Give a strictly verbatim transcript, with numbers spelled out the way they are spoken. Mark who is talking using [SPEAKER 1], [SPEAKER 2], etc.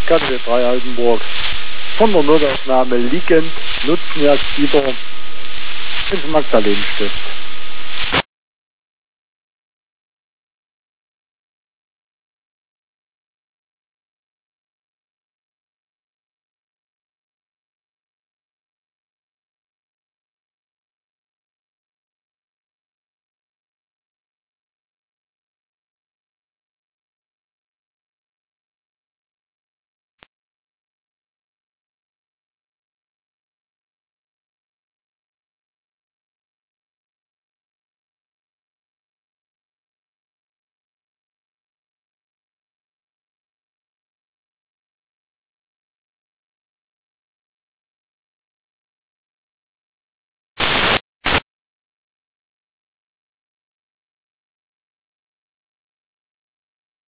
[SPEAKER 1] K W drei Altenburg. Von der Notaufnahme liegend, Nutzmerkfieber ins Magdalenenstift.